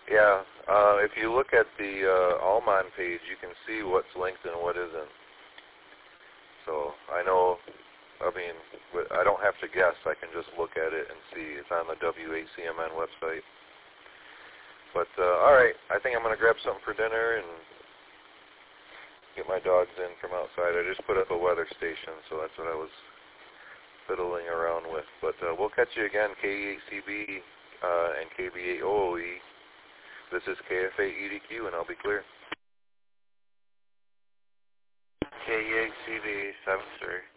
Yeah, if you look at the Almon page, you can see what's linked and what isn't. So I know, I mean, I don't have to guess. I can just look at it and see. It's on the WACMN website. But, all right, I think I'm going to grab something for dinner and get my dogs in from outside. I just put up a weather station, so that's what I was fiddling around with. But we'll catch you again, KEACB and KB8OOE. This is KFA-EDQ, and I'll be clear. KEACB 73.